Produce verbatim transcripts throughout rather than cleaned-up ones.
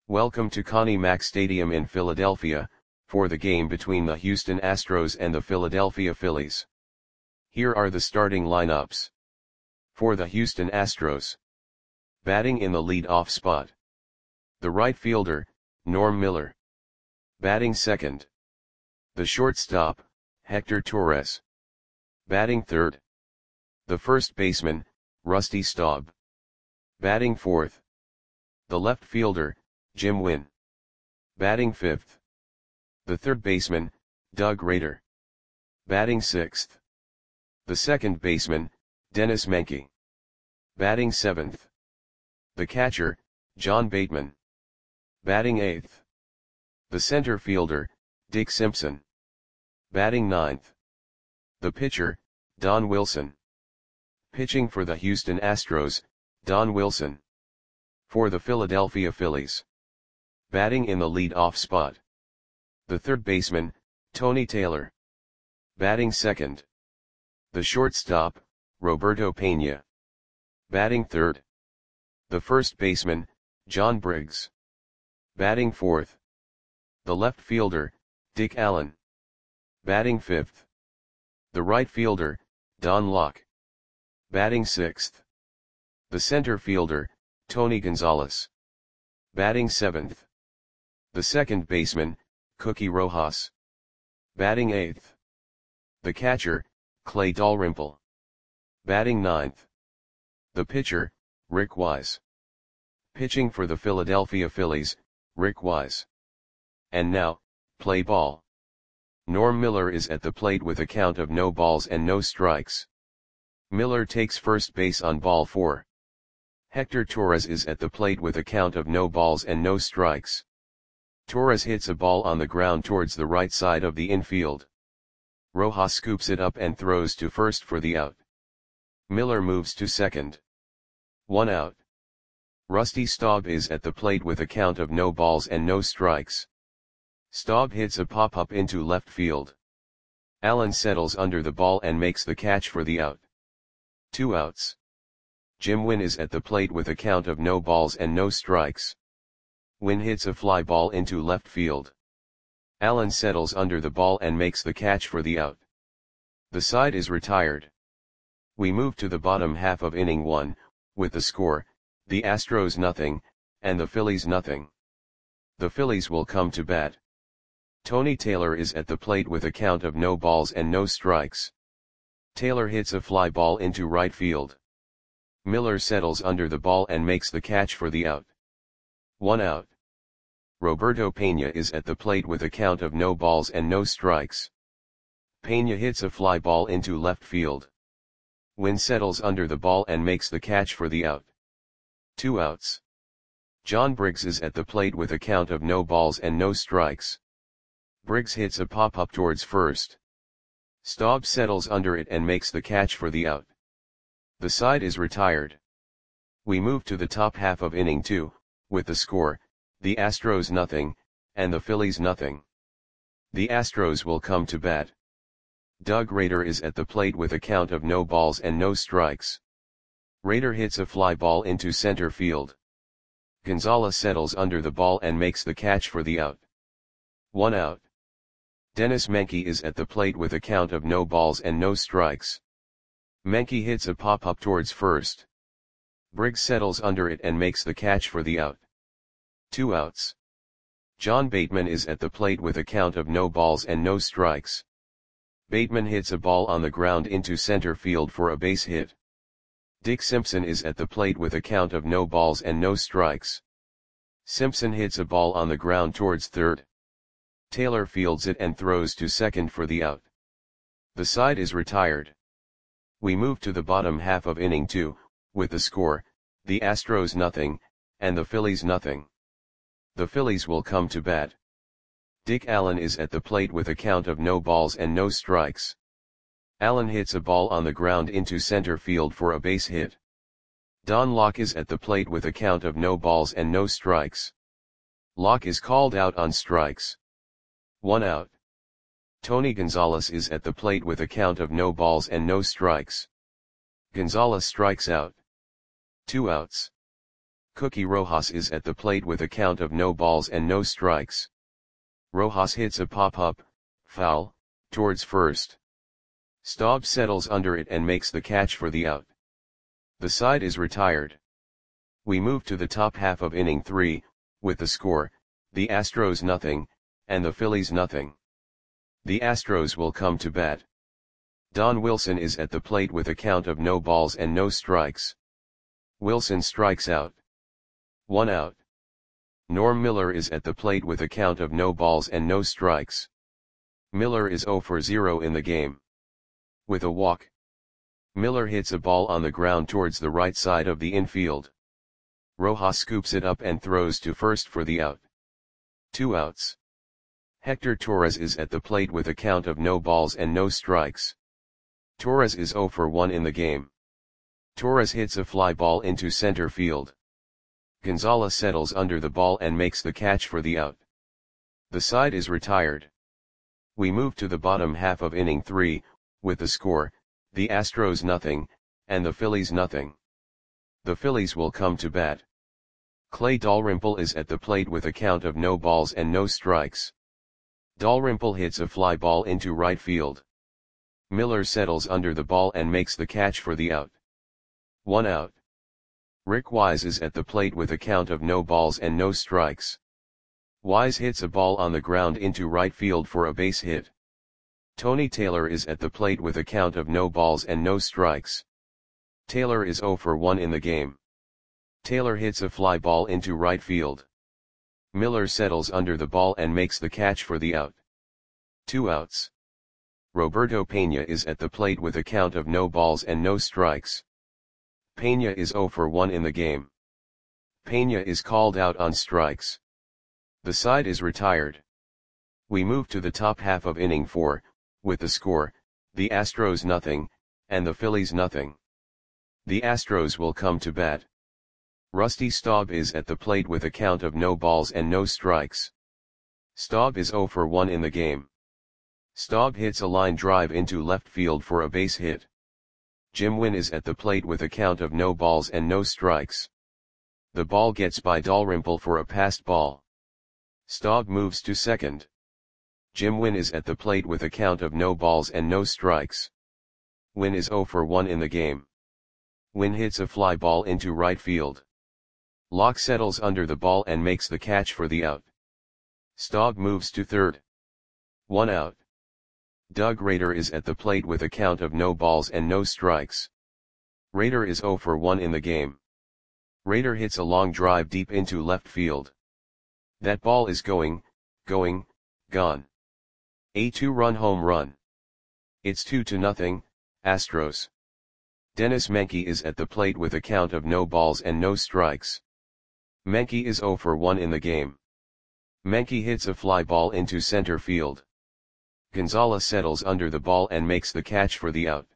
Welcome to Connie Mack Stadium in Philadelphia, for the game between the Houston Astros and the Philadelphia Phillies. Here are the starting lineups. For the Houston Astros. Batting in the lead-off spot. The right fielder, Norm Miller. Batting second. The shortstop, Hector Torres. Batting third. The first baseman, Rusty Staub. Batting fourth. The left fielder, Jim Wynn. Batting fifth. The third baseman, Doug Rader. Batting sixth. The second baseman, Dennis Menke. Batting seventh. The catcher, John Bateman. Batting eighth. The center fielder, Dick Simpson. Batting ninth. The pitcher, Don Wilson. Pitching for the Houston Astros, Don Wilson. For the Philadelphia Phillies. Batting in the lead-off spot. The third baseman, Tony Taylor. Batting second. The shortstop, Roberto Pena. Batting third. The first baseman, John Briggs. Batting fourth. The left fielder, Dick Allen. Batting fifth. The right fielder, Don Locke. Batting sixth. The center fielder, Tony Gonzalez. Batting seventh. The second baseman, Cookie Rojas. Batting eighth. The catcher, Clay Dalrymple. Batting ninth. The pitcher, Rick Wise. Pitching for the Philadelphia Phillies, Rick Wise. And now, play ball. Norm Miller is at the plate with a count of no balls and no strikes. Miller takes first base on ball four. Hector Torres is at the plate with a count of no balls and no strikes. Torres hits a ball on the ground towards the right side of the infield. Rojas scoops it up and throws to first for the out. Miller moves to second. One out. Rusty Staub is at the plate with a count of no balls and no strikes. Staub hits a pop-up into left field. Allen settles under the ball and makes the catch for the out. Two outs. Jim Wynn is at the plate with a count of no balls and no strikes. Wynn hits a fly ball into left field. Allen settles under the ball and makes the catch for the out. The side is retired. We move to the bottom half of inning one, with the score, the Astros nothing, and the Phillies nothing. The Phillies will come to bat. Tony Taylor is at the plate with a count of no balls and no strikes. Taylor hits a fly ball into right field. Miller settles under the ball and makes the catch for the out. One out. Roberto Pena is at the plate with a count of no balls and no strikes. Pena hits a fly ball into left field. Wynn settles under the ball and makes the catch for the out. Two outs. John Briggs is at the plate with a count of no balls and no strikes. Briggs hits a pop-up towards first. Staub settles under it and makes the catch for the out. The side is retired. We move to the top half of inning two, with the score, the Astros nothing, and the Phillies nothing. The Astros will come to bat. Doug Rader is at the plate with a count of no balls and no strikes. Rader hits a fly ball into center field. Gonzalez settles under the ball and makes the catch for the out. One out. Dennis Menke is at the plate with a count of no balls and no strikes. Menke hits a pop-up towards first. Briggs settles under it and makes the catch for the out. Two outs. John Bateman is at the plate with a count of no balls and no strikes. Bateman hits a ball on the ground into center field for a base hit. Dick Simpson is at the plate with a count of no balls and no strikes. Simpson hits a ball on the ground towards third. Taylor fields it and throws to second for the out. The side is retired. We move to the bottom half of inning two, with the score, the Astros nothing, and the Phillies nothing. The Phillies will come to bat. Dick Allen is at the plate with a count of no balls and no strikes. Allen hits a ball on the ground into center field for a base hit. Don Locke is at the plate with a count of no balls and no strikes. Locke is called out on strikes. One out. Tony Gonzalez is at the plate with a count of no balls and no strikes. Gonzalez strikes out. Two outs. Cookie Rojas is at the plate with a count of no balls and no strikes. Rojas hits a pop-up, foul, towards first. Staub settles under it and makes the catch for the out. The side is retired. We move to the top half of inning three, with the score, the Astros nothing, and the Phillies nothing. The Astros will come to bat. Don Wilson is at the plate with a count of no balls and no strikes. Wilson strikes out. One out. Norm Miller is at the plate with a count of no balls and no strikes. Miller is zero for zero in the game. With a walk. Miller hits a ball on the ground towards the right side of the infield. Rojas scoops it up and throws to first for the out. Two outs. Hector Torres is at the plate with a count of no balls and no strikes. Torres is zero for one in the game. Torres hits a fly ball into center field. Gonzalez settles under the ball and makes the catch for the out. The side is retired. We move to the bottom half of inning three, with the score, the Astros nothing, and the Phillies nothing. The Phillies will come to bat. Clay Dalrymple is at the plate with a count of no balls and no strikes. Dalrymple hits a fly ball into right field. Miller settles under the ball and makes the catch for the out. One out. Rick Wise is at the plate with a count of no balls and no strikes. Wise hits a ball on the ground into right field for a base hit. Tony Taylor is at the plate with a count of no balls and no strikes. Taylor is zero for one in the game. Taylor hits a fly ball into right field. Miller settles under the ball and makes the catch for the out. Two outs. Roberto Pena is at the plate with a count of no balls and no strikes. Pena is zero for one in the game. Pena is called out on strikes. The side is retired. We move to the top half of inning four, with the score, the Astros nothing, and the Phillies nothing. The Astros will come to bat. Rusty Staub is at the plate with a count of no balls and no strikes. Staub is zero for one in the game. Staub hits a line drive into left field for a base hit. Jim Wynn is at the plate with a count of no balls and no strikes. The ball gets by Dalrymple for a passed ball. Staub moves to second. Jim Wynn is at the plate with a count of no balls and no strikes. Wynn is zero for one in the game. Wynn hits a fly ball into right field. Locke settles under the ball and makes the catch for the out. Staub moves to third. One out. Doug Rader is at the plate with a count of no balls and no strikes. Rader is zero for one in the game. Rader hits a long drive deep into left field. That ball is going, going, gone. A two-run home run. It's two to nothing, Astros. Dennis Menke is at the plate with a count of no balls and no strikes. Menke is zero for one in the game. Menke hits a fly ball into center field. Gonzalez settles under the ball and makes the catch for the out.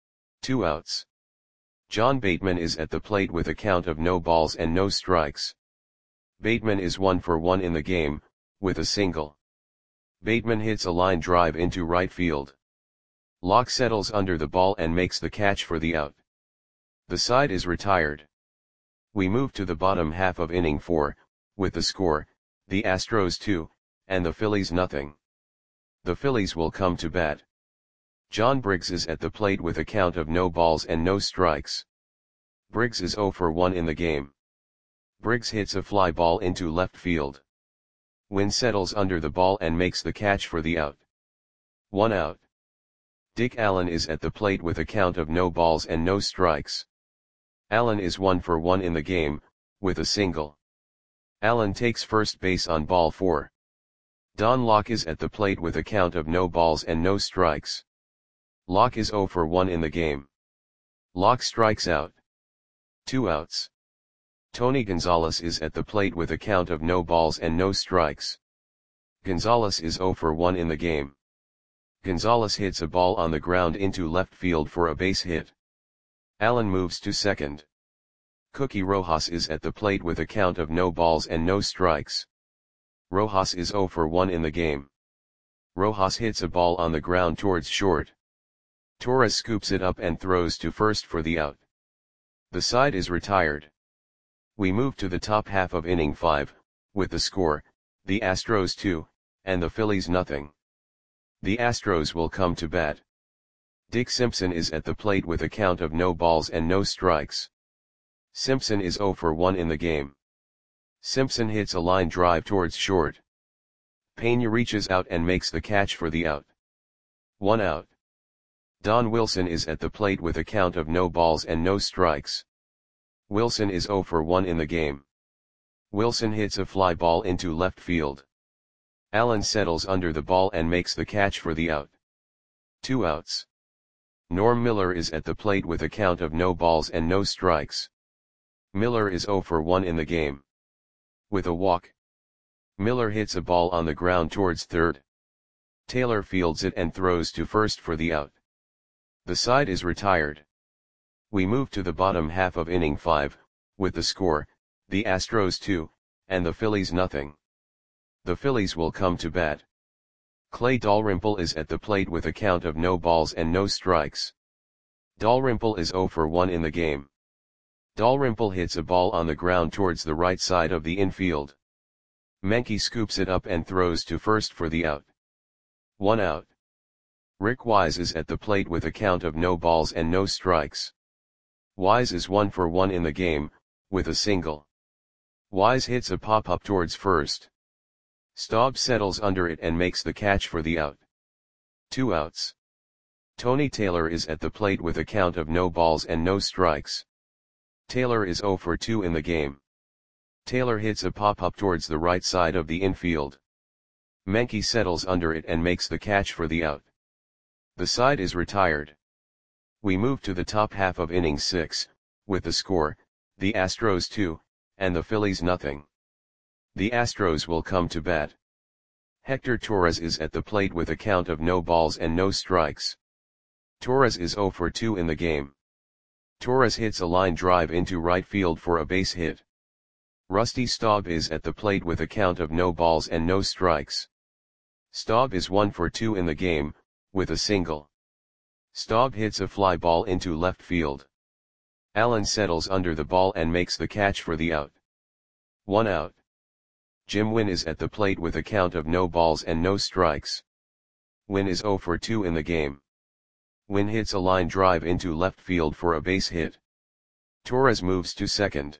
Two outs. John Bateman is at the plate with a count of no balls and no strikes. Bateman is one for one in the game, with a single. Bateman hits a line drive into right field. Locke settles under the ball and makes the catch for the out. The side is retired. We move to the bottom half of inning four, with the score, the Astros two, and the Phillies nothing. The Phillies will come to bat. John Briggs is at the plate with a count of no balls and no strikes. Briggs is zero for one in the game. Briggs hits a fly ball into left field. Wynn settles under the ball and makes the catch for the out. One out. Dick Allen is at the plate with a count of no balls and no strikes. Allen is one for one in the game, with a single. Allen takes first base on ball four. Don Locke is at the plate with a count of no balls and no strikes. Locke is zero for one in the game. Locke strikes out. Two outs. Tony Gonzalez is at the plate with a count of no balls and no strikes. Gonzalez is zero for one in the game. Gonzalez hits a ball on the ground into left field for a base hit. Allen moves to second. Cookie Rojas is at the plate with a count of no balls and no strikes. Rojas is zero for one in the game. Rojas hits a ball on the ground towards short. Torres scoops it up and throws to first for the out. The side is retired. We move to the top half of inning five, with the score, the Astros two, and the Phillies nothing. The Astros will come to bat. Dick Simpson is at the plate with a count of no balls and no strikes. Simpson is oh for one in the game. Simpson hits a line drive towards short. Pena reaches out and makes the catch for the out. One out. Don Wilson is at the plate with a count of no balls and no strikes. Wilson is oh for one in the game. Wilson hits a fly ball into left field. Allen settles under the ball and makes the catch for the out. Two outs. Norm Miller is at the plate with a count of no balls and no strikes. Miller is oh for one in the game. With a walk. Miller hits a ball on the ground towards third. Taylor fields it and throws to first for the out. The side is retired. We move to the bottom half of inning five, with the score, the Astros two, and the Phillies nothing. The Phillies will come to bat. Clay Dalrymple is at the plate with a count of no balls and no strikes. Dalrymple is oh for one in the game. Dalrymple hits a ball on the ground towards the right side of the infield. Menke scoops it up and throws to first for the out. One out. Rick Wise is at the plate with a count of no balls and no strikes. Wise is one for one in the game, with a single. Wise hits a pop-up towards first. Staub settles under it and makes the catch for the out. Two outs. Tony Taylor is at the plate with a count of no balls and no strikes. Taylor is oh for two in the game. Taylor hits a pop-up towards the right side of the infield. Menke settles under it and makes the catch for the out. The side is retired. We move to the top half of inning six, with the score, the Astros two, and the Phillies nothing. The Astros will come to bat. Hector Torres is at the plate with a count of no balls and no strikes. Torres is oh for two in the game. Torres hits a line drive into right field for a base hit. Rusty Staub is at the plate with a count of no balls and no strikes. Staub is one for two in the game, with a single. Staub hits a fly ball into left field. Allen settles under the ball and makes the catch for the out. One out. Jim Wynn is at the plate with a count of no balls and no strikes. Wynn is oh for two in the game. Wynn hits a line drive into left field for a base hit. Torres moves to second.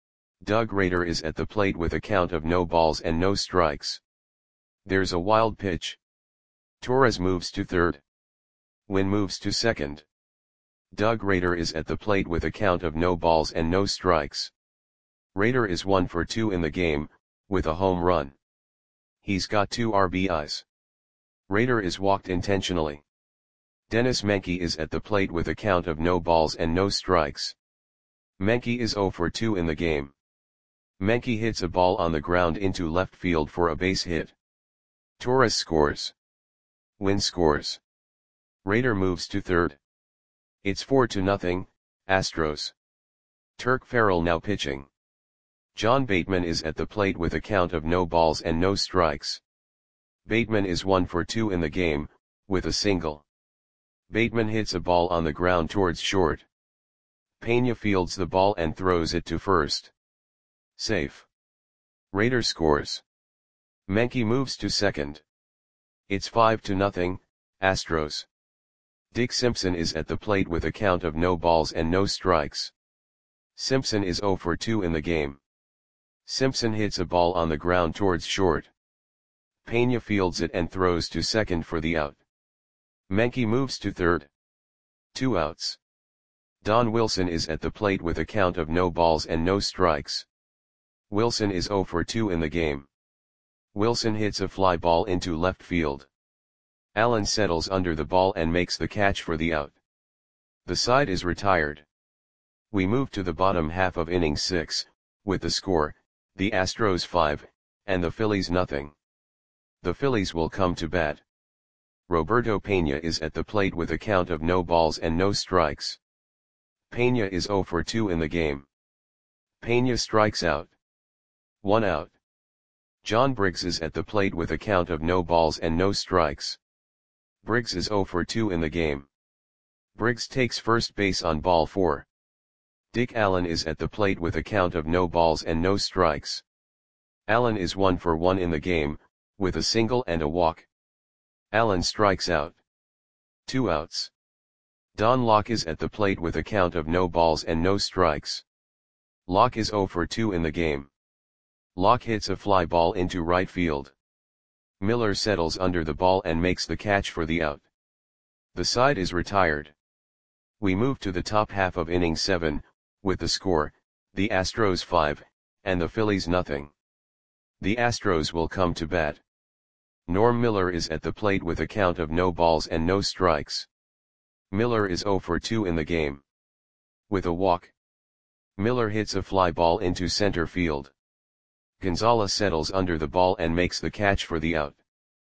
Doug Rader is at the plate with a count of no balls and no strikes. There's a wild pitch. Torres moves to third. Wynn moves to second. Doug Rader is at the plate with a count of no balls and no strikes. Rader is one for two in the game, with a home run. He's got two R B Is. Rader is walked intentionally. Dennis Menke is at the plate with a count of no balls and no strikes. Menke is oh for two in the game. Menke hits a ball on the ground into left field for a base hit. Torres scores. Wynn scores. Rader moves to third. It's four to nothing, Astros. Turk Farrell now pitching. John Bateman is at the plate with a count of no balls and no strikes. Bateman is one for two in the game, with a single. Bateman hits a ball on the ground towards short. Pena fields the ball and throws it to first. Safe. Rader scores. Menke moves to second. It's five to nothing, Astros. Dick Simpson is at the plate with a count of no balls and no strikes. Simpson is oh for two in the game. Simpson hits a ball on the ground towards short. Pena fields it and throws to second for the out. Menke moves to third. Two outs. Don Wilson is at the plate with a count of no balls and no strikes. Wilson is oh for two in the game. Wilson hits a fly ball into left field. Allen settles under the ball and makes the catch for the out. The side is retired. We move to the bottom half of inning six, with the score, the Astros five, and the Phillies nothing. The Phillies will come to bat. Roberto Pena is at the plate with a count of no balls and no strikes. Pena is oh for two in the game. Pena strikes out. One out. John Briggs is at the plate with a count of no balls and no strikes. Briggs is oh for two in the game. Briggs takes first base on ball four. Dick Allen is at the plate with a count of no balls and no strikes. Allen is one for one in the game, with a single and a walk. Allen strikes out. Two outs. Don Locke is at the plate with a count of no balls and no strikes. Locke is zero for two in the game. Locke hits a fly ball into right field. Miller settles under the ball and makes the catch for the out. The side is retired. We move to the top half of inning seven, with the score, the Astros five, and the Phillies nothing. The Astros will come to bat. Norm Miller is at the plate with a count of no balls and no strikes. Miller is zero for two in the game. With a walk. Miller hits a fly ball into center field. Gonzalez settles under the ball and makes the catch for the out.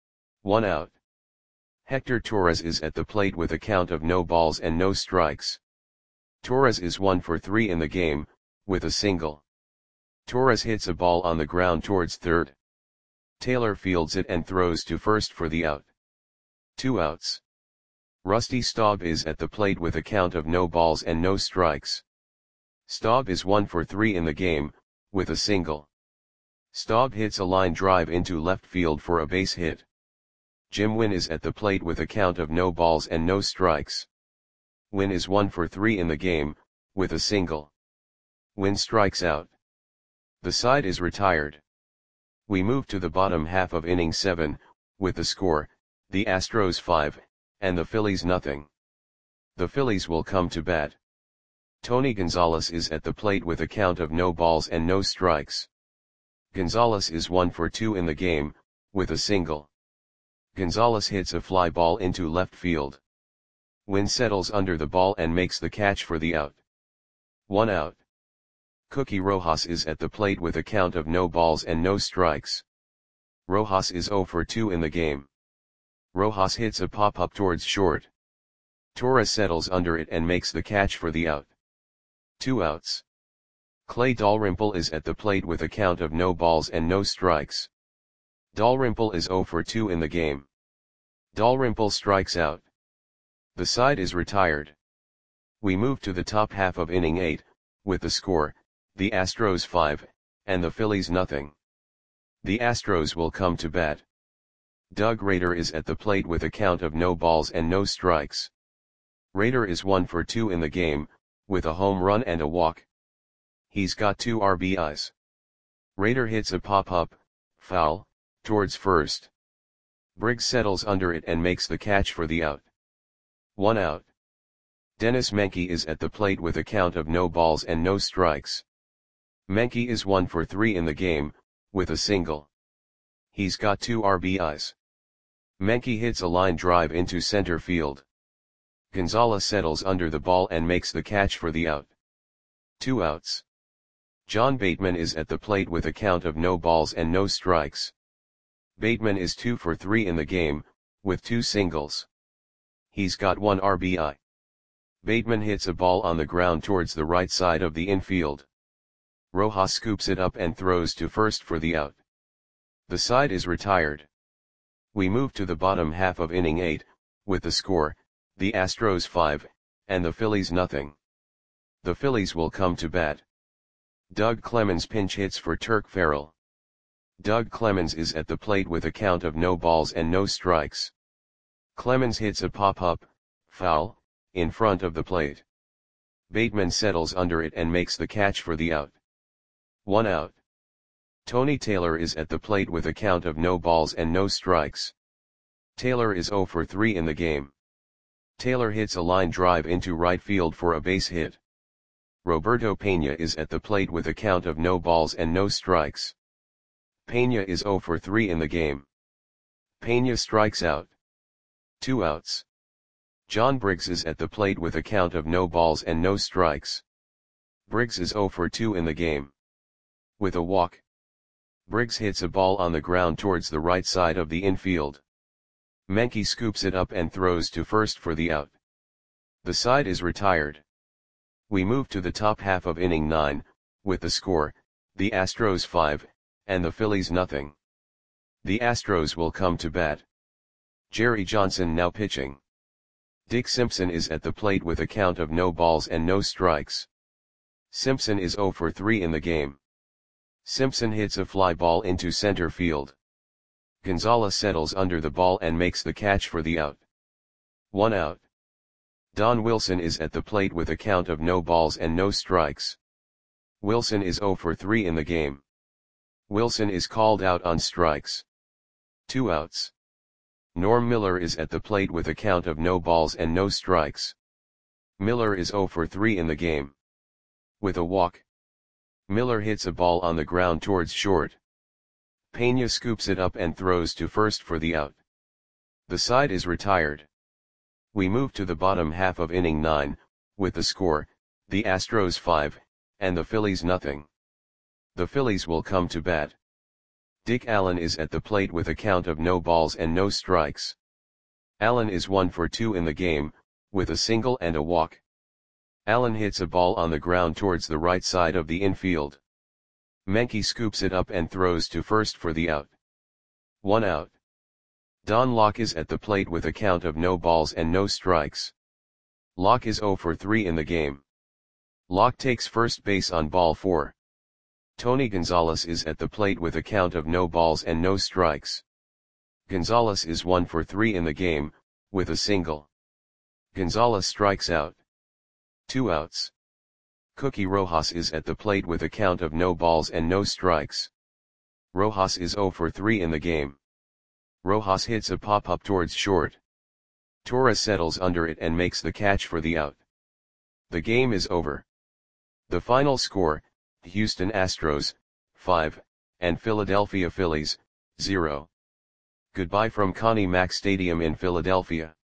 One out. Hector Torres is at the plate with a count of no balls and no strikes. Torres is one for three in the game, with a single. Torres hits a ball on the ground towards third. Taylor fields it and throws to first for the out. Two outs. Rusty Staub is at the plate with a count of no balls and no strikes. Staub is one for three in the game, with a single. Staub hits a line drive into left field for a base hit. Jim Wynn is at the plate with a count of no balls and no strikes. Wynn is one for three in the game, with a single. Wynn strikes out. The side is retired. We move to the bottom half of inning seven, with the score, the Astros five, and the Phillies nothing. The Phillies will come to bat. Tony Gonzalez is at the plate with a count of no balls and no strikes. Gonzalez is one for two in the game, with a single. Gonzalez hits a fly ball into left field. Wynn settles under the ball and makes the catch for the out. One out. Cookie Rojas is at the plate with a count of no balls and no strikes. Rojas is zero for two in the game. Rojas hits a pop-up towards short. Torres settles under it and makes the catch for the out. Two outs. Clay Dalrymple is at the plate with a count of no balls and no strikes. Dalrymple is zero for two in the game. Dalrymple strikes out. The side is retired. We move to the top half of inning eight, with the score, the Astros five, and the Phillies nothing. The Astros will come to bat. Doug Rader is at the plate with a count of no balls and no strikes. Rader is one for two in the game, with a home run and a walk. He's got two R B Is. Rader hits a pop-up, foul, towards first. Briggs settles under it and makes the catch for the out. One out. Dennis Menke is at the plate with a count of no balls and no strikes. Menke is one for three in the game, with a single. He's got two R B Is. Menke hits a line drive into center field. Gonzalez settles under the ball and makes the catch for the out. Two outs. John Bateman is at the plate with a count of no balls and no strikes. Bateman is two for three in the game, with two singles. He's got one R B I. Bateman hits a ball on the ground towards the right side of the infield. Rojas scoops it up and throws to first for the out. The side is retired. We move to the bottom half of inning eight, with the score, the Astros five, and the Phillies nothing. The Phillies will come to bat. Doug Clemens pinch hits for Turk Farrell. Doug Clemens is at the plate with a count of no balls and no strikes. Clemens hits a pop-up, foul, in front of the plate. Bateman settles under it and makes the catch for the out. One out. Tony Taylor is at the plate with a count of no balls and no strikes. Taylor is zero for three in the game. Taylor hits a line drive into right field for a base hit. Roberto Pena is at the plate with a count of no balls and no strikes. Pena is zero for three in the game. Pena strikes out. Two outs. John Briggs is at the plate with a count of no balls and no strikes. Briggs is zero for two in the game. With a walk. Briggs hits a ball on the ground towards the right side of the infield. Menke scoops it up and throws to first for the out. The side is retired. We move to the top half of inning nine, with the score, the Astros five, and the Phillies nothing. The Astros will come to bat. Jerry Johnson now pitching. Dick Simpson is at the plate with a count of no balls and no strikes. Simpson is zero for three in the game. Simpson hits a fly ball into center field. Gonzalez settles under the ball and makes the catch for the out. One out. Don Wilson is at the plate with a count of no balls and no strikes. Wilson is zero for three in the game. Wilson is called out on strikes. Two outs. Norm Miller is at the plate with a count of no balls and no strikes. Miller is zero for three in the game. With a walk. Miller hits a ball on the ground towards short. Pena scoops it up and throws to first for the out. The side is retired. We move to the bottom half of inning nine, with the score, the Astros five, and the Phillies nothing. The Phillies will come to bat. Dick Allen is at the plate with a count of no balls and no strikes. Allen is one for two in the game, with a single and a walk. Allen hits a ball on the ground towards the right side of the infield. Menke scoops it up and throws to first for the out. One out. Don Locke is at the plate with a count of no balls and no strikes. Locke is zero for three in the game. Locke takes first base on ball four. Tony Gonzalez is at the plate with a count of no balls and no strikes. Gonzalez is one for three in the game, with a single. Gonzalez strikes out. Two outs. Cookie Rojas is at the plate with a count of no balls and no strikes. Rojas is zero for three in the game. Rojas hits a pop-up towards short. Torres settles under it and makes the catch for the out. The game is over. The final score, Houston Astros, five, and Philadelphia Phillies, zero. Goodbye from Connie Mack Stadium in Philadelphia.